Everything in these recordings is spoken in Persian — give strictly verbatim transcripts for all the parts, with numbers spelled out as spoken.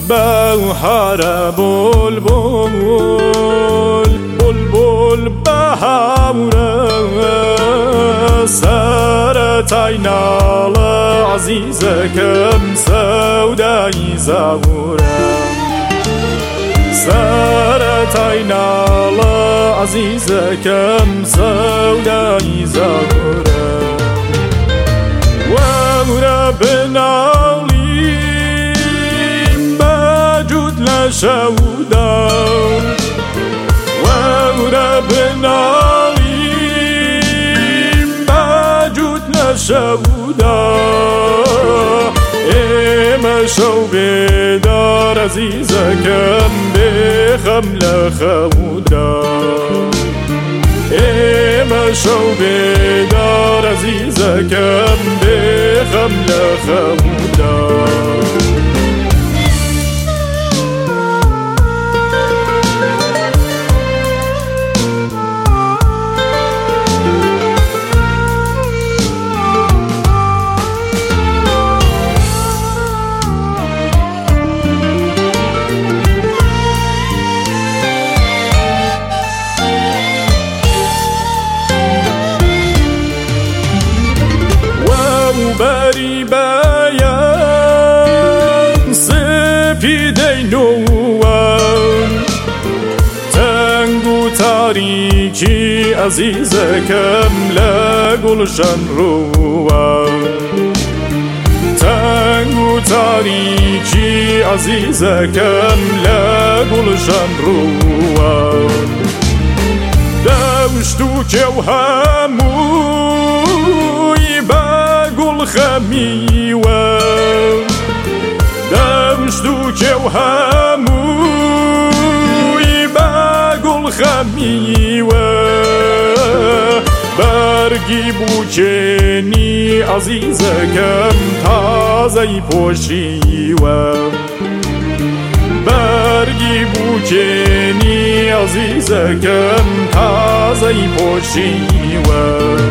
بهار بلبل بلبل بهاره سر تاینال عزیزکم سودای زوره سر تاینال عزیزکم سودای زوره وره بنالی مجود لشودا وره بنالی مجود لشودا اما شو بیدار عزیزکم بخم لخودا اما شو بیدار عزیزکم بخم لخودا بری بیان سپیده نوان تنگ و تاریکی عزیزکم لگلشن روان تنگ و تاریکی عزیزکم لگلشن روان دشت و که و هموی بگل خمیوه دشت و که و هموی بگل خمیوه برگی بوچنی عزیزکم تازه پوشیوه برگی بوچنی عزیزکم تازه پوشیوه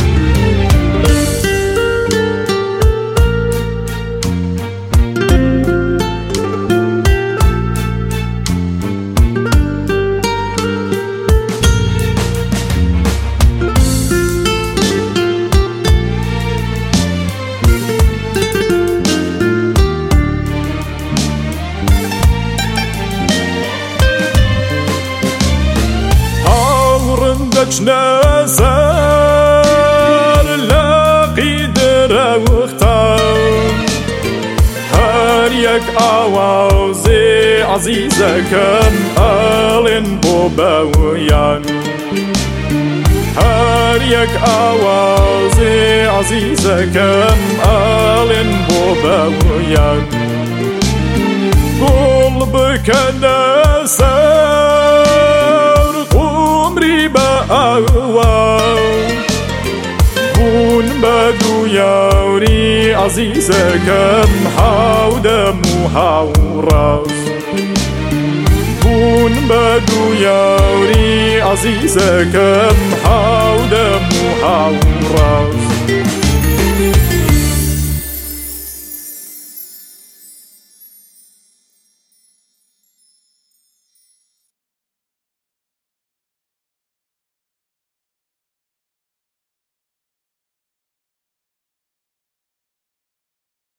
نسر لقید روختم هر یک آواز عزیزکم آلن بو بویان هر یک آواز عزیزکم آلن بو بویان گل بکنه سر قمری با آوان بون بدو یاری عزیزکم حودم و حوراز بون بدو یاری عزیزکم حودم و حوراز